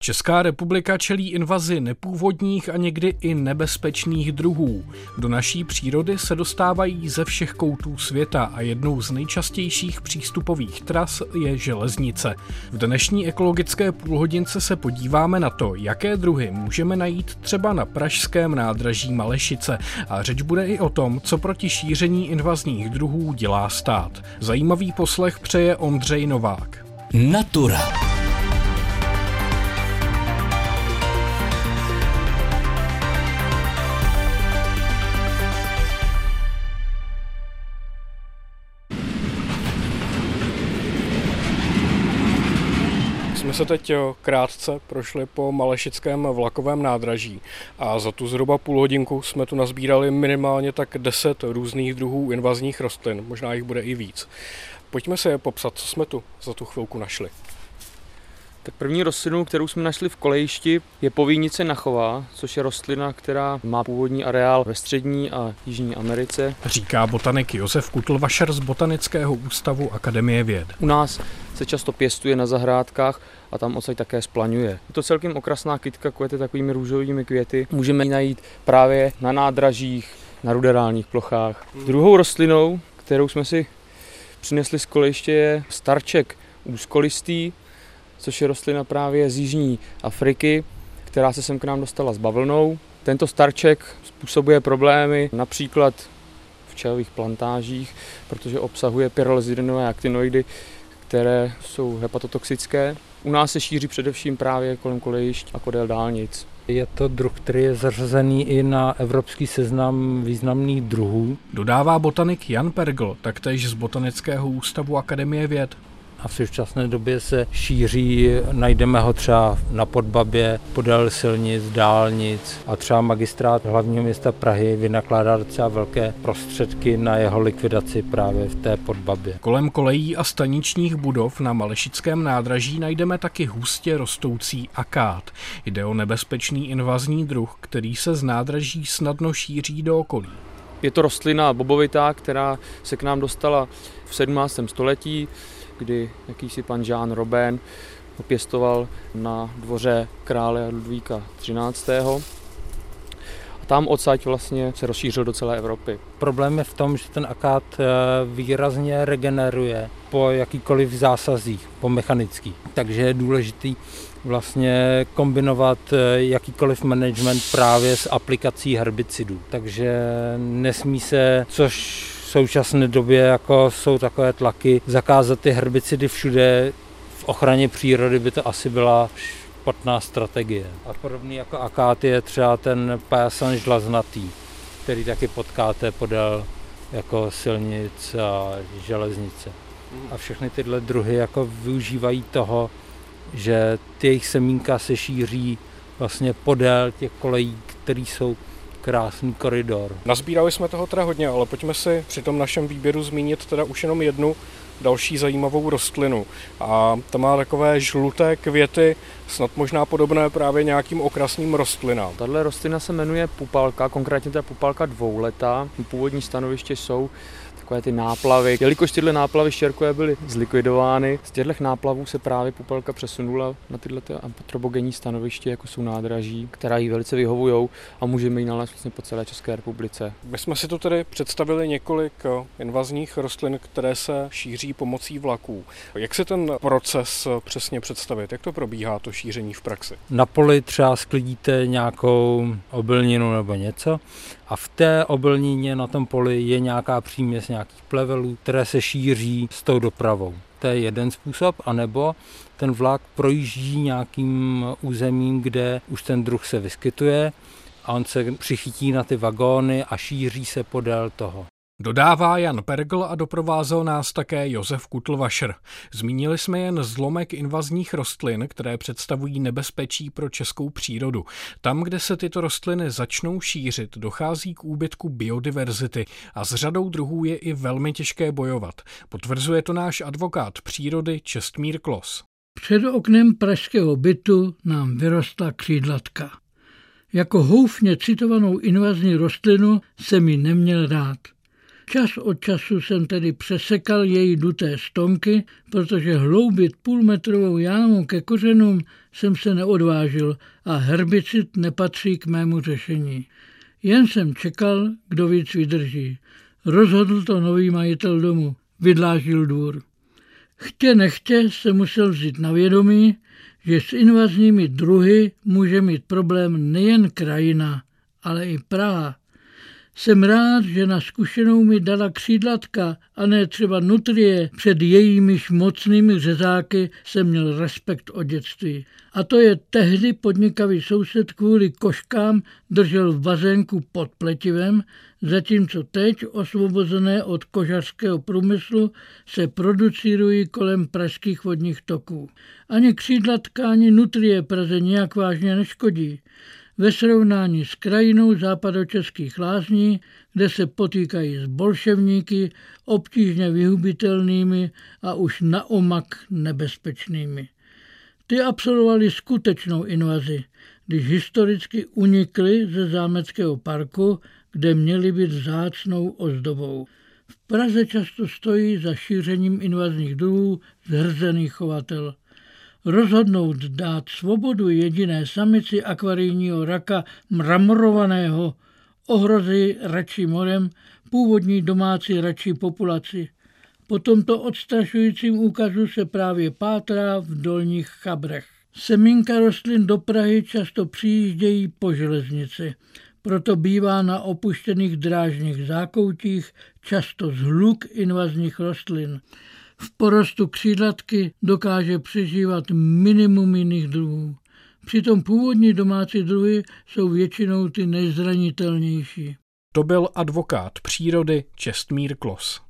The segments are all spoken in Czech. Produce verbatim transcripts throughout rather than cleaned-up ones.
Česká republika čelí invazi nepůvodních a někdy i nebezpečných druhů. Do naší přírody se dostávají ze všech koutů světa a jednou z nejčastějších přístupových tras je železnice. V dnešní ekologické půlhodince se podíváme na to, jaké druhy můžeme najít třeba na pražském nádraží Malešice, a řeč bude i o tom, co proti šíření invazních druhů dělá stát. Zajímavý poslech přeje Ondřej Novák. Natura. My se teď krátce prošli po Malešickém vlakovém nádraží a za tu zhruba půl hodinku jsme tu nazbírali minimálně tak deset různých druhů invazních rostlin, možná jich bude i víc. Pojďme se je popsat, co jsme tu za tu chvilku našli. Tak první rostlinou, kterou jsme našli v kolejišti, je povínice nachová, což je rostlina, která má původní areál ve Střední a Jižní Americe. Říká botanik Josef Kutlvašer z Botanického ústavu Akademie věd. U nás se často pěstuje na zahrádkách a tam odsaď také splaňuje. Je to celkem okrasná kytka, kvete takovými růžovými květy. Můžeme ji najít právě na nádražích, na ruderálních plochách. Druhou rostlinou, kterou jsme si přinesli z kolejiště, je starček úzkolistý, což je rostlina právě z Jižní Afriky, která se sem k nám dostala s bavlnou. Tento starček způsobuje problémy například v včelových plantážích, protože obsahuje pyrrolizidinové aktinoidy, které jsou hepatotoxické. U nás se šíří především právě kolem kolejišť a podél dálnic. Je to druh, který je zařazený i na evropský seznam významných druhů. Dodává botanik Jan Pergl, taktéž z Botanického ústavu Akademie věd. A v současné době se šíří, najdeme ho třeba na Podbabě, podél silnic, dálnic a třeba magistrát hlavního města Prahy vynakládá docela velké prostředky na jeho likvidaci právě v té Podbabě. Kolem kolejí a staničních budov na Malešickém nádraží najdeme taky hustě rostoucí akát. Jde o nebezpečný invazní druh, který se z nádraží snadno šíří do okolí. Je to rostlina bobovitá, která se k nám dostala v sedmnáctém století, kdy jakýsi pan Jean Robin ho pěstoval na dvoře krále Ludvíka třináctého. A tam odsaď vlastně se rozšířil do celé Evropy. Problém je v tom, že ten akát výrazně regeneruje po jakýkoliv zásazích, po mechanických. Takže je důležitý vlastně kombinovat jakýkoliv management právě s aplikací herbicidů. Takže nesmí se, což v současné době jako jsou takové tlaky, zakázat ty herbicidy všude. V ochraně přírody by to asi byla špatná strategie. A podobný jako akát je třeba ten pajasan žlaznatý, který taky potkáte podél jako silnic a železnice. A všechny tyhle druhy jako využívají toho, že ty jejich semínka se šíří vlastně podél těch kolejí, které jsou krásný koridor. Nazbírali jsme toho teda hodně, ale pojďme si při tom našem výběru zmínit teda už jenom jednu další zajímavou rostlinu. A ta má takové žluté květy, snad možná podobné právě nějakým okrasným rostlinám. Tahle rostlina se jmenuje pupalka, konkrétně ta pupalka dvouletá. Původní stanoviště jsou takové ty náplavy. Jelikož tyhle náplavy štěrkové byly zlikvidovány, z těchto náplavů se právě pupelka přesunula na tyhle antropogenní stanoviště, jako jsou nádraží, která jí velice vyhovujou a můžeme ji nalézt vlastně po celé České republice. My jsme si tu tedy představili několik invazních rostlin, které se šíří pomocí vlaků. Jak si ten proces přesně představit? Jak to probíhá, to šíření v praxi? Na poli třeba sklidíte nějakou obilninu nebo něco a v té obilnině na tom poli je nějaká příměs nějakých plevelů, které se šíří s tou dopravou. To je jeden způsob, anebo ten vlak projíždí nějakým územím, kde už ten druh se vyskytuje a on se přichytí na ty vagóny a šíří se podél toho. Dodává Jan Pergl a doprovázel nás také Josef Kutlvašer. Zmínili jsme jen zlomek invazních rostlin, které představují nebezpečí pro českou přírodu. Tam, kde se tyto rostliny začnou šířit, dochází k úbytku biodiverzity a s řadou druhů je i velmi těžké bojovat. Potvrzuje to náš advokát přírody Čestmír Klos. Před oknem pražského bytu nám vyrostla křídlatka. Jako houfně citovanou invazní rostlinu jsem ji neměl rád. Čas od času jsem tedy přesekal její duté stonky, protože hloubit půlmetrovou jámu ke kořenům jsem se neodvážil a herbicid nepatří k mému řešení. Jen jsem čekal, kdo víc vydrží. Rozhodl to nový majitel domu, vydláždil dvůr. Chtě nechtě se musel vzít na vědomí, že s invazními druhy může mít problém nejen krajina, ale i Praha. Jsem rád, že na zkušenou mi dala křídlatka a ne třeba nutrie, před jejímiž mocnými řezáky jsem měl respekt od dětství. A to je tehdy podnikavý soused kvůli koškám držel v bazénku pod pletivem, zatímco teď, osvobozené od kožařského průmyslu, se producírují kolem pražských vodních toků. Ani křídlatka, ani nutrie Praze nijak vážně neškodí. Ve srovnání s krajinou západočeských lázní, kde se potýkají s bolševníky, obtížně vyhubitelnými a už naomak nebezpečnými. Ty absolvovali skutečnou invazi, když historicky unikli ze zámeckého parku, kde měli být vzácnou ozdobou. V Praze často stojí za šířením invazních druhů zhrzený chovatel. Rozhodnout dát svobodu jediné samici akvarijního raka mramorovaného ohrozí račím morem původní domácí račí populaci. Po tomto odstrašujícím úkazu se právě pátrá v dolních Chabrech. Semínka rostlin do Prahy často přijíždějí po železnici, proto bývá na opuštěných drážních zákoutích často zhluk invazních rostlin. V porostu křídlatky dokáže přežívat minimum jiných druhů. Přitom původní domácí druhy jsou většinou ty nejzranitelnější. To byl advokát přírody Čestmír Klos.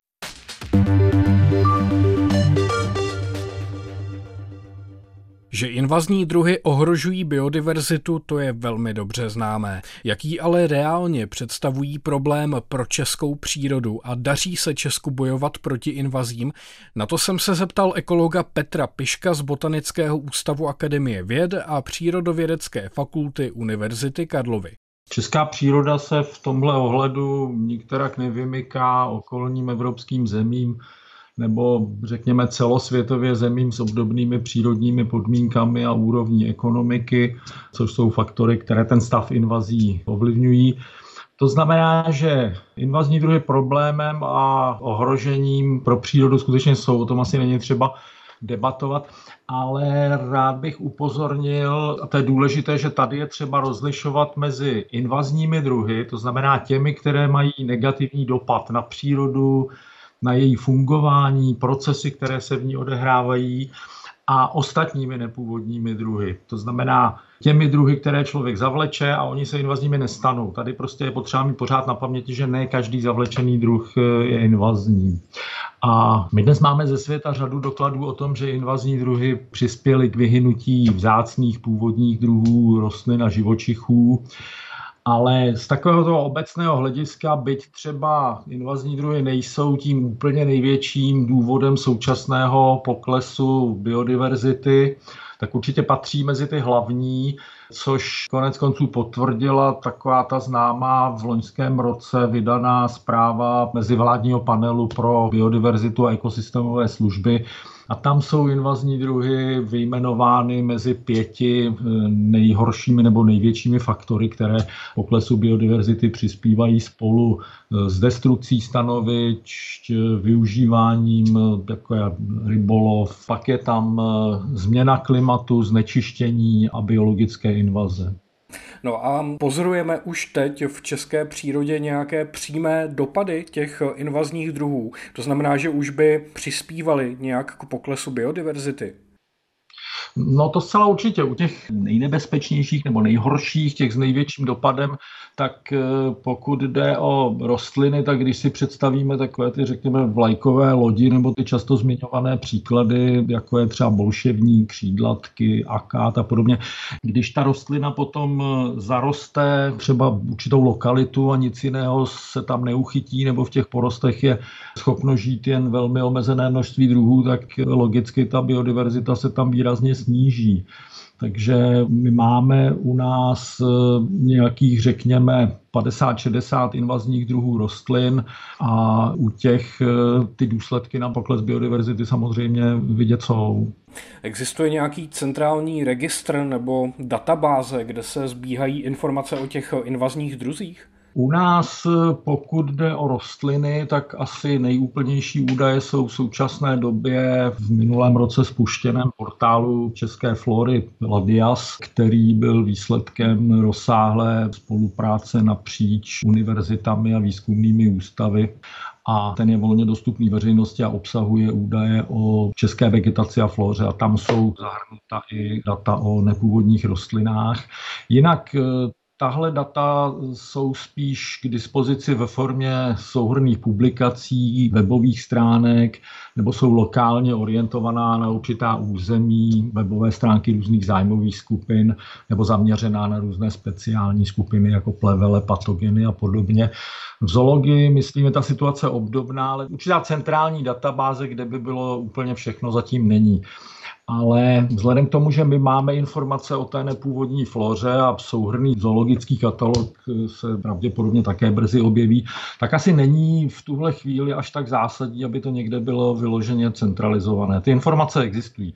Že invazní druhy ohrožují biodiverzitu, to je velmi dobře známé. Jaký ale reálně představují problém pro českou přírodu a daří se Česku bojovat proti invazím? Na to jsem se zeptal ekologa Petra Piška z Botanického ústavu Akademie věd a Přírodovědecké fakulty Univerzity Karlovy. Česká příroda se v tomhle ohledu nikterak nevymyká okolním evropským zemím nebo řekněme celosvětově zemím s obdobnými přírodními podmínkami a úrovní ekonomiky, což jsou faktory, které ten stav invazí ovlivňují. To znamená, že invazní druhy problémem a ohrožením pro přírodu skutečně jsou, o tom asi není třeba debatovat, ale rád bych upozornil, a to je důležité, že tady je třeba rozlišovat mezi invazními druhy, to znamená těmi, které mají negativní dopad na přírodu, na její fungování, procesy, které se v ní odehrávají, a ostatními nepůvodními druhy. To znamená těmi druhy, které člověk zavleče a oni se invazními nestanou. Tady prostě je potřeba mít pořád na paměti, že ne každý zavlečený druh je invazní. A my dnes máme ze světa řadu dokladů o tom, že invazní druhy přispěly k vyhynutí vzácných původních druhů rostlin a živočichů. Ale z takového toho obecného hlediska, byť třeba invazní druhy nejsou tím úplně největším důvodem současného poklesu biodiverzity, tak určitě patří mezi ty hlavní, což konec konců potvrdila taková ta známá v loňském roce vydaná zpráva mezivládního panelu pro biodiverzitu a ekosystémové služby. A tam jsou invazní druhy vyjmenovány mezi pěti nejhoršími nebo největšími faktory, které poklesu biodiverzity přispívají spolu s destrukcí stanovišť, využíváním jako je rybolov, pak je tam změna klimatu, znečištění a biologické invaze. No a pozorujeme už teď v české přírodě nějaké přímé dopady těch invazních druhů. To znamená, že už by přispívali nějak k poklesu biodiverzity? No to zcela určitě. U těch nejnebezpečnějších nebo nejhorších, těch s největším dopadem, tak pokud jde o rostliny, tak když si představíme takové ty, řekněme, vlajkové lodi nebo ty často zmiňované příklady, jako je třeba bolševník, křídlatky, akát a podobně, když ta rostlina potom zaroste třeba určitou lokalitu a nic jiného se tam neuchytí, nebo v těch porostech je schopno žít jen velmi omezené množství druhů, tak logicky ta biodiverzita se tam výrazně sníží. Takže my máme u nás nějakých, řekněme, padesát šedesát invazních druhů rostlin a u těch ty důsledky na pokles biodiverzity samozřejmě vidět jsou. Existuje nějaký centrální registr nebo databáze, kde se sbíhají informace o těch invazních druzích? U nás, pokud jde o rostliny, tak asi nejúplnější údaje jsou v současné době v minulém roce spuštěném portálu české flory Ladias, který byl výsledkem rozsáhlé spolupráce napříč univerzitami a výzkumnými ústavy. A ten je volně dostupný veřejnosti a obsahuje údaje o české vegetaci a flóře a tam jsou zahrnuta i data o nepůvodních rostlinách. Jinak tahle data jsou spíš k dispozici ve formě souhrnných publikací, webových stránek, nebo jsou lokálně orientovaná na určitá území, webové stránky různých zájmových skupin, nebo zaměřená na různé speciální skupiny jako plevele, patogeny a podobně. V zoologii, myslím, je ta situace obdobná, ale určitá centrální databáze, kde by bylo úplně všechno, zatím není. Ale vzhledem k tomu, že my máme informace o té nepůvodní floře a souhrnný zoologický katalog se pravděpodobně také brzy objeví, tak asi není v tuhle chvíli až tak zásadní, aby to někde bylo vyloženě centralizované. Ty informace existují.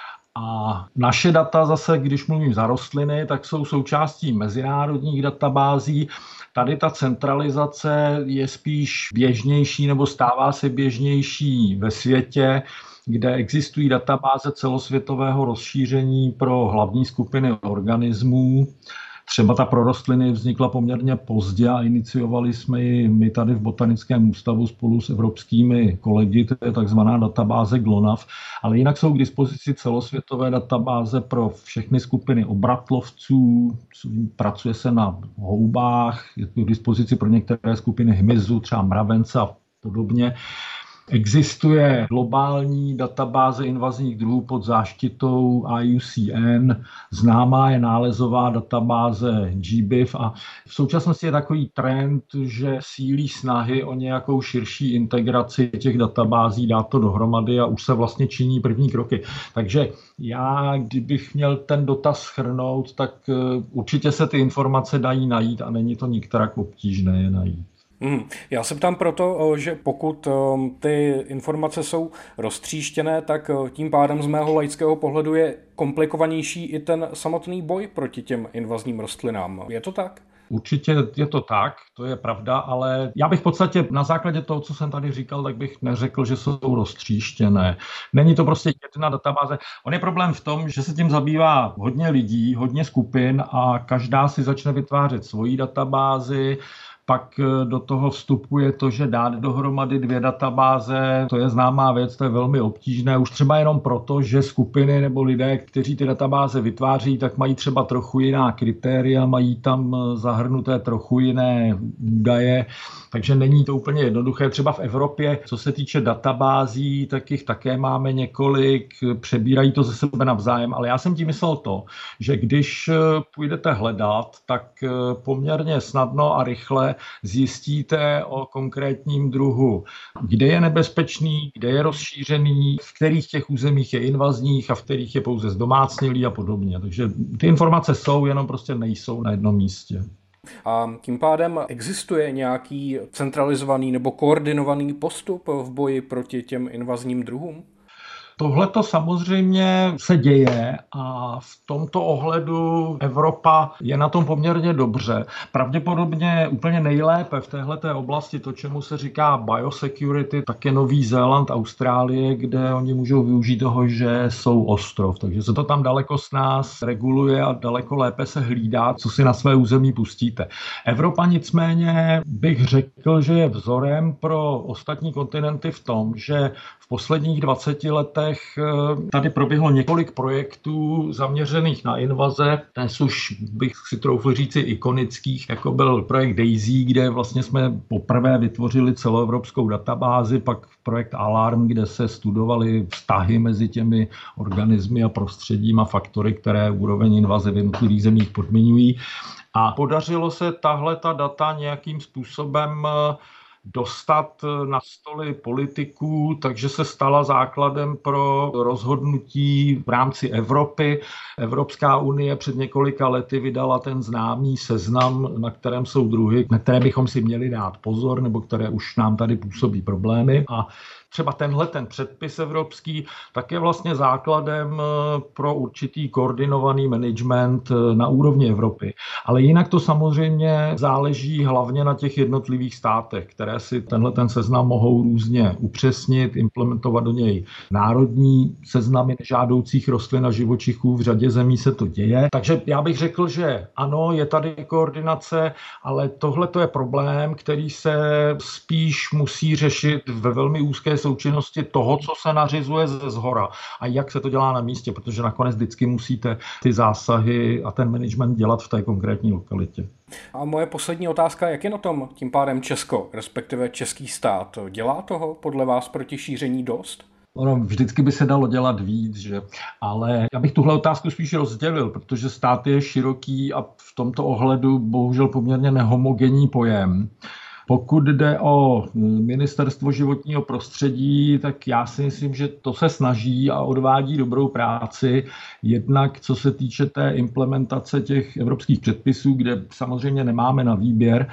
A naše data zase, když mluvím za rostliny, tak jsou součástí mezinárodních databází. Tady ta centralizace je spíš běžnější nebo stává se běžnější ve světě, kde existují databáze celosvětového rozšíření pro hlavní skupiny organismů. Třeba ta pro rostliny vznikla poměrně pozdě a iniciovali jsme ji my tady v Botanickém ústavu spolu s evropskými kolegy, to je takzvaná databáze GLONAV, ale jinak jsou k dispozici celosvětové databáze pro všechny skupiny obratlovců, pracuje se na houbách, je to k dispozici pro některé skupiny hmyzu, třeba mravence a podobně. Existuje globální databáze invazních druhů pod záštitou I U C N, známá je nálezová databáze G B I F a v současnosti je takový trend, že sílí snahy o nějakou širší integraci těch databází, dát to dohromady a už se vlastně činí první kroky. Takže já, kdybych měl ten dotaz shrnout, tak určitě se ty informace dají najít a není to nikterak obtížné je najít. Hmm. Já se ptám proto, že pokud ty informace jsou roztříštěné, tak tím pádem z mého laického pohledu je komplikovanější i ten samotný boj proti těm invazním rostlinám. Je to tak? Určitě je to tak, to je pravda, ale já bych v podstatě na základě toho, co jsem tady říkal, tak bych neřekl, že jsou roztříštěné. Není to prostě jedna databáze. On je problém v tom, že se tím zabývá hodně lidí, hodně skupin a každá si začne vytvářet svoji databázi. Pak do toho vstupuje to, že dát dohromady dvě databáze, to je známá věc, to je velmi obtížné. Už třeba jenom proto, že skupiny nebo lidé, kteří ty databáze vytváří, tak mají třeba trochu jiná kritéria, mají tam zahrnuté trochu jiné údaje, takže není to úplně jednoduché. Třeba v Evropě, co se týče databází, tak jich také máme několik, přebírají to ze sebe navzájem, ale já jsem tím myslel to, že když půjdete hledat, tak poměrně snadno a rychle zjistíte o konkrétním druhu, kde je nebezpečný, kde je rozšířený, v kterých těch územích je invazních a v kterých je pouze zdomácnělý a podobně. Takže ty informace jsou, jenom prostě nejsou na jednom místě. A tím pádem existuje nějaký centralizovaný nebo koordinovaný postup v boji proti těm invazním druhům? Tohle to samozřejmě se děje a v tomto ohledu Evropa je na tom poměrně dobře. Pravděpodobně úplně nejlépe v téhleté oblasti, to, čemu se říká biosecurity, tak je Nový Zéland, Austrálie, kde oni můžou využít toho, že jsou ostrov. Takže se to tam daleko s nás reguluje a daleko lépe se hlídá, co si na své území pustíte. Evropa nicméně bych řekl, že je vzorem pro ostatní kontinenty v tom, že v posledních dvaceti letech tady proběhlo několik projektů zaměřených na invaze, dnes už bych si troufl říci ikonických, jako byl projekt Daisy, kde vlastně jsme poprvé vytvořili celoevropskou databázi, pak projekt Alarm, kde se studovaly vztahy mezi těmi organismy a prostředím a faktory, které úroveň invaze v jednotlivých zemích podmiňují. A podařilo se tahle ta data nějakým způsobem dostat na stoly politiků, takže se stala základem pro rozhodnutí v rámci Evropy. Evropská unie před několika lety vydala ten známý seznam, na kterém jsou druhy, na které bychom si měli dát pozor, nebo které už nám tady působí problémy. A třeba tenhle ten předpis evropský tak je vlastně základem pro určitý koordinovaný management na úrovni Evropy. Ale jinak to samozřejmě záleží hlavně na těch jednotlivých státech, které si tenhle ten seznam mohou různě upřesnit, implementovat do něj národní seznamy nežádoucích rostlin a živočichů. V řadě zemí se to děje. Takže já bych řekl, že ano, je tady koordinace, ale tohle to je problém, který se spíš musí řešit ve velmi úzké součinnosti toho, co se nařizuje ze zhora a jak se to dělá na místě, protože nakonec vždycky musíte ty zásahy a ten management dělat v té konkrétní lokalitě. A moje poslední otázka, jak je na tom tím pádem Česko, respektive český stát? Dělá toho podle vás proti šíření dost? Ono vždycky by se dalo dělat víc, že? Ale já bych tuhle otázku spíš rozdělil, protože stát je široký a v tomto ohledu bohužel poměrně nehomogenní pojem. Pokud jde o ministerstvo životního prostředí, tak já si myslím, že to se snaží a odvádí dobrou práci. Jednak co se týče té implementace těch evropských předpisů, kde samozřejmě nemáme na výběr,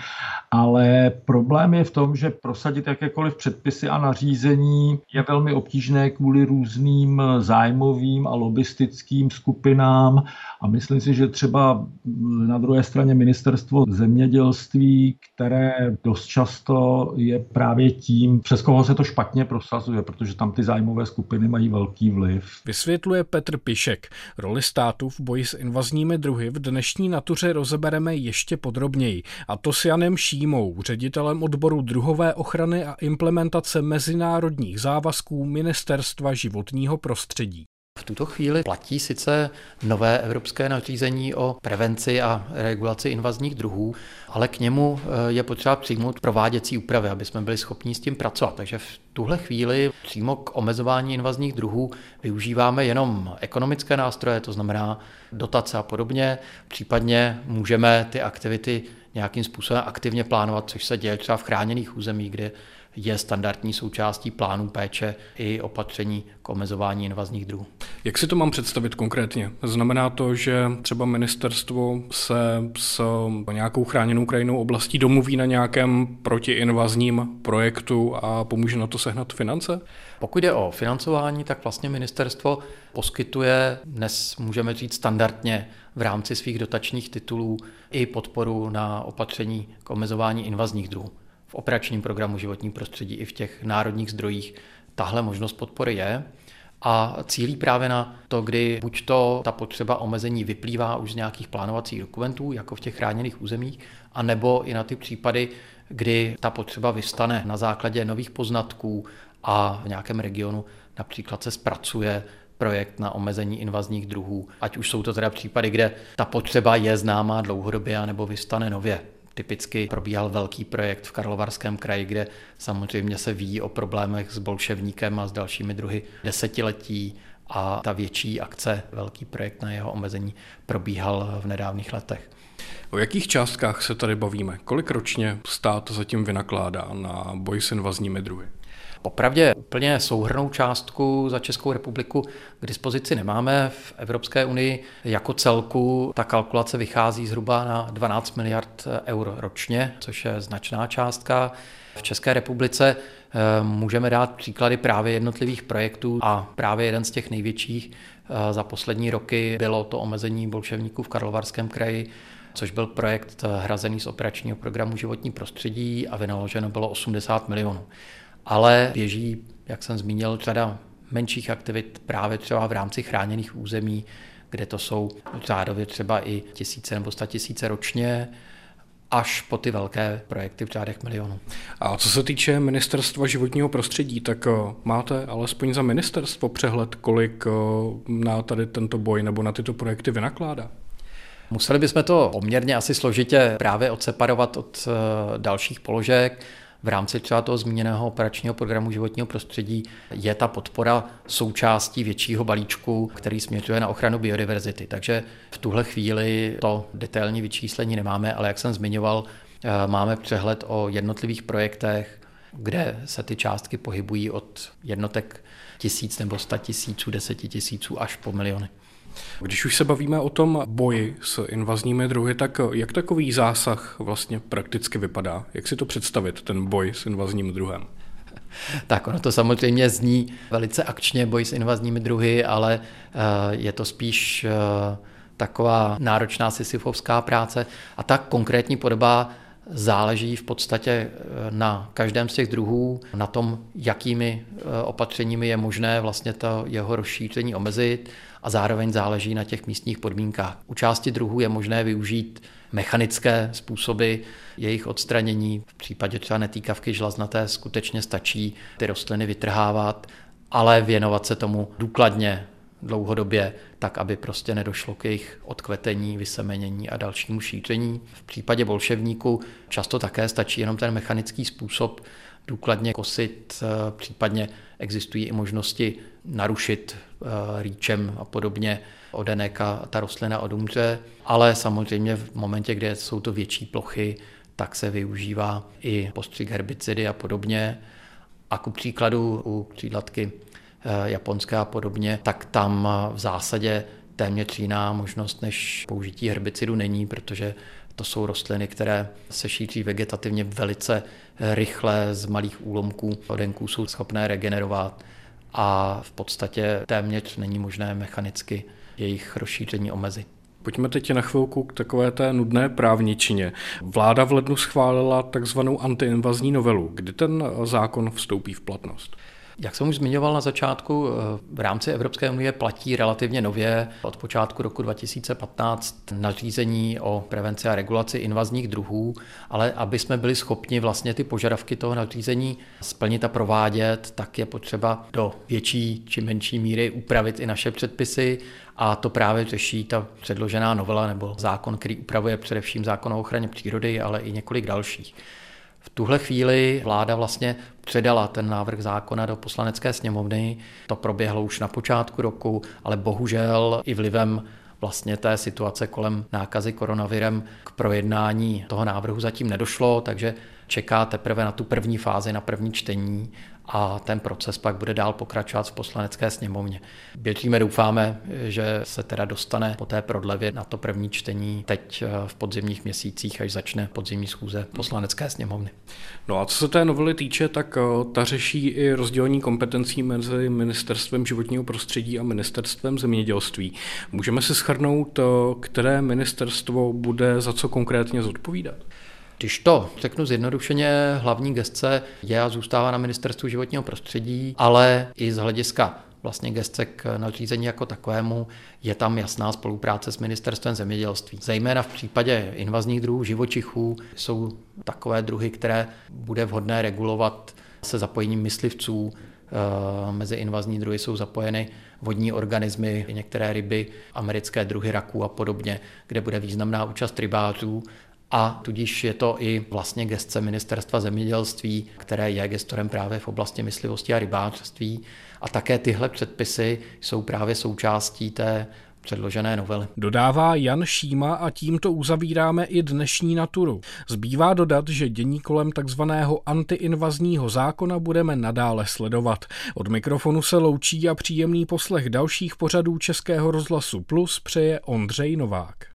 ale problém je v tom, že prosadit jakékoliv předpisy a nařízení je velmi obtížné kvůli různým zájmovým a lobistickým skupinám. A myslím si, že třeba na druhé straně ministerstvo zemědělství, které dost často je právě tím, přes koho se to špatně prosazuje, protože tam ty zájmové skupiny mají velký vliv. Vysvětluje Petr Pišek. Roli státu v boji s invazními druhy v dnešní Natuře rozebereme ještě podrobněji. A to s Janem Šímou, ředitelem odboru druhové ochrany a implementace mezinárodních závazků Ministerstva životního prostředí. V tuto chvíli platí sice nové evropské nařízení o prevenci a regulaci invazních druhů, ale k němu je potřeba přijmout prováděcí úpravy, aby jsme byli schopni s tím pracovat. Takže v tuhle chvíli přímo k omezování invazních druhů využíváme jenom ekonomické nástroje, to znamená dotace a podobně. Případně můžeme ty aktivity nějakým způsobem aktivně plánovat, což se děje třeba v chráněných územích, kde je standardní součástí plánu péče i opatření k omezování invazních druhů. Jak si to mám představit konkrétně? Znamená to, že třeba ministerstvo se s nějakou chráněnou krajinou oblastí domluví na nějakém protiinvazním projektu a pomůže na to sehnat finance? Pokud jde o financování, tak vlastně ministerstvo poskytuje, dnes můžeme říct standardně v rámci svých dotačních titulů, i podporu na opatření k omezování invazních druhů. V operačním programu životní prostředí i v těch národních zdrojích tahle možnost podpory je a cílí právě na to, kdy buď to ta potřeba omezení vyplývá už z nějakých plánovacích dokumentů, jako v těch chráněných územích, anebo i na ty případy, kdy ta potřeba vyvstane na základě nových poznatků a v nějakém regionu například se zpracuje projekt na omezení invazních druhů, ať už jsou to teda případy, kde ta potřeba je známá dlouhodobě, nebo vyvstane nově. Typicky probíhal velký projekt v Karlovarském kraji, kde samozřejmě se ví o problémech s bolševníkem a s dalšími druhy desetiletí a ta větší akce, velký projekt na jeho omezení probíhal v nedávných letech. O jakých částkách se tady bavíme? Kolik ročně stát zatím vynakládá na boj s invazními druhy? Popravdě úplně souhrnnou částku za Českou republiku k dispozici nemáme. V Evropské unii jako celku ta kalkulace vychází zhruba na dvanáct miliard eur ročně, což je značná částka. V České republice můžeme dát příklady právě jednotlivých projektů a právě jeden z těch největších za poslední roky bylo to omezení bolševníků v Karlovarském kraji, což byl projekt hrazený z operačního programu životní prostředí a vynaloženo bylo osmdesát milionů. Ale běží, jak jsem zmínil, řada menších aktivit právě třeba v rámci chráněných území, kde to jsou řádově třeba i tisíce nebo sta tisíce ročně, až po ty velké projekty v řádech milionů. A co se týče Ministerstva životního prostředí, tak máte alespoň za ministerstvo přehled, kolik na tady tento boj nebo na tyto projekty vynakládá? Museli bychom to poměrně asi složitě právě odseparovat od dalších položek. V rámci třeba toho zmíněného operačního programu životního prostředí je ta podpora součástí většího balíčku, který směřuje na ochranu biodiverzity. Takže v tuhle chvíli to detailní vyčíslení nemáme, ale jak jsem zmiňoval, máme přehled o jednotlivých projektech, kde se ty částky pohybují od jednotek tisíc nebo sta tisíců, deseti tisíců až po miliony. Když už se bavíme o tom boji s invazními druhy, tak jak takový zásah vlastně prakticky vypadá? Jak si to představit, ten boj s invazním druhem? Tak ono to samozřejmě zní velice akčně, boj s invazními druhy, ale je to spíš taková náročná sisyfovská práce a ta konkrétní podoba záleží v podstatě na každém z těch druhů, na tom, jakými opatřeními je možné vlastně to jeho rozšíření omezit a zároveň záleží na těch místních podmínkách. U části druhů je možné využít mechanické způsoby jejich odstranění. V případě třeba netýkavky žlaznaté skutečně stačí ty rostliny vytrhávat, ale věnovat se tomu důkladně dlouhodobě, tak aby prostě nedošlo k jejich odkvetení, vysemenění a dalšímu šíření. V případě bolševníku často také stačí jenom ten mechanický způsob důkladně kosit, případně existují i možnosti narušit rýčem a podobně odenek a ta rostlina odumře, ale samozřejmě v momentě, kdy jsou to větší plochy, tak se využívá i postřik herbicidy a podobně. A ku příkladu u křídlatky japonské a podobně, tak tam v zásadě téměř jiná možnost než použití herbicidu není, protože to jsou rostliny, které se šíří vegetativně velice rychle, z malých úlomků odenků jsou schopné regenerovat a v podstatě téměř není možné mechanicky jejich rozšíření omezit. Pojďme teď na chvilku k takové té nudné právničině. Vláda v lednu schválila takzvanou antiinvazní novelu. Kdy ten zákon vstoupí v platnost? Jak jsem už zmiňoval na začátku, v rámci Evropské unie platí relativně nově od počátku roku dva tisíce patnáct nařízení o prevenci a regulaci invazních druhů, ale aby jsme byli schopni vlastně ty požadavky toho nařízení splnit a provádět, tak je potřeba do větší či menší míry upravit i naše předpisy a to právě řeší ta předložená novela nebo zákon, který upravuje především zákon o ochraně přírody, ale i několik dalších. V tuhle chvíli vláda vlastně předala ten návrh zákona do Poslanecké sněmovny. To proběhlo už na počátku roku, ale bohužel i vlivem vlastně té situace kolem nákazy koronavirem k projednání toho návrhu zatím nedošlo, takže čeká teprve na tu první fázi, na první čtení a ten proces pak bude dál pokračovat v Poslanecké sněmovně. Věříme, doufáme, že se teda dostane po té prodlevě na to první čtení teď v podzimních měsících, až začne podzimní schůze Poslanecké sněmovny. No a co se té novely týče, tak ta řeší i rozdělení kompetencí mezi Ministerstvem životního prostředí a Ministerstvem zemědělství. Můžeme si shrnout, které ministerstvo bude za co konkrétně zodpovídat? Když to řeknu zjednodušeně, hlavní gesce je a zůstává na Ministerstvu životního prostředí, ale i z hlediska vlastně gesce k nařízení jako takovému je tam jasná spolupráce s Ministerstvem zemědělství. Zejména v případě invazních druhů živočichů jsou takové druhy, které bude vhodné regulovat se zapojením myslivců. Mezi invazní druhy jsou zapojeny vodní organismy, některé ryby, americké druhy raků a podobně, kde bude významná účast rybářů. A tudíž je to i vlastně gesce Ministerstva zemědělství, které je gestorem právě v oblasti myslivosti a rybářství. A také tyhle předpisy jsou právě součástí té předložené novely. Dodává Jan Šíma a tímto uzavíráme i dnešní Naturu. Zbývá dodat, že dění kolem takzvaného antiinvazního zákona budeme nadále sledovat. Od mikrofonu se loučí a příjemný poslech dalších pořadů Českého rozhlasu Plus přeje Ondřej Novák.